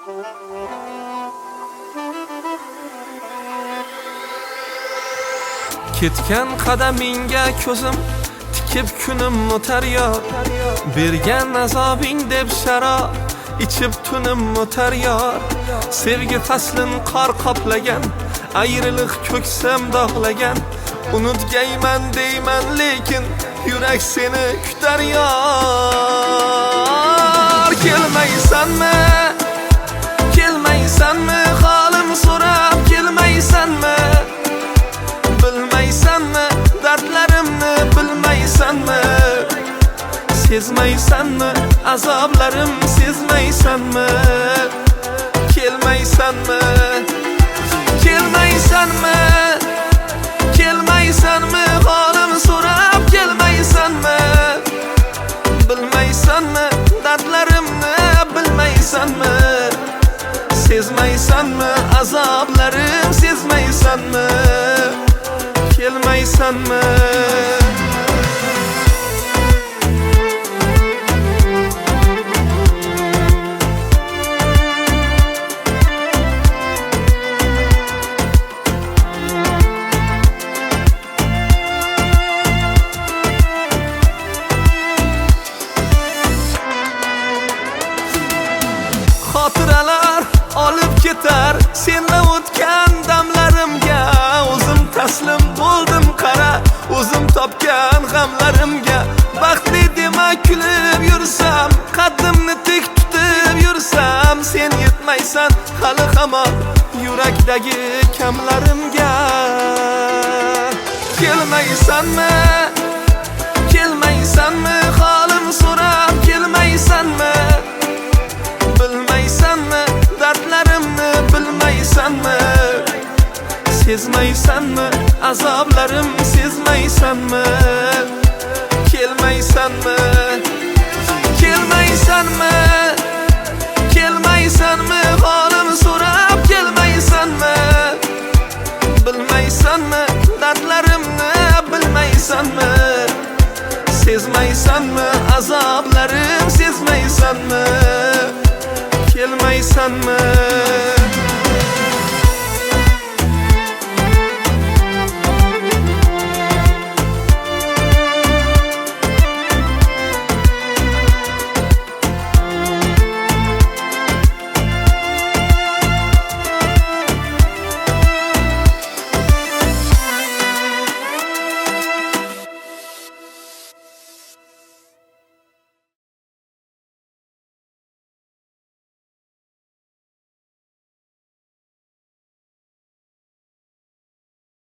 Ketgan qadamingga ko'zim tikib kunim o'tar yor, bergan azobing deb sharob ichib tunim o'tar yor. Sevgi faslin qor qoplagan, ayriliq ko'ksam dog'lagan, unutgayman deyman lekin yurak seni kutar yor. Kelmaysanmi, kelmaysanmi, holim so'rab kelmaysanmi? Bilmaysanmi, dardlarimni bilmaysanmi? Sezmaysanmi, azoblarim sezmaysanmi? Kelmaysanmi, kelmaysanmi, kelmaysanmi, holim so'rab kelmaysanmi? Bilmaysanmi, dardlarimni bilmaysanmi? Sezmaysanmi, azoblarim sezmaysanmi? Kelmaysanmi? Xotiralar olib ketar senla o'tgan damlarimga, o'zim taslim bo'ldim qara o'zim topgan g'amlarimga. Baxtli dema kulib yursam, qaddimni tik tutib yursam, sen yetmaysan hali hamon yurakdagi kamlarimga. Kelmaysanmi, kelmaysanmi, holim so'rab kelmaysanmi? Bilmaysanmi, dardlarimni bilmaysanmi? Sezmaysanmi, azoblarim sezmaysanmi? Kelmaysanmi, kelmaysanmi, kelmaysanmi, holim so'rab kelmaysanmi? Bilmaysanmi, dardlarimni bilmaysanmi? Sezmaysanmi, azoblarim sezmaysanmi? Kelmaysanmi?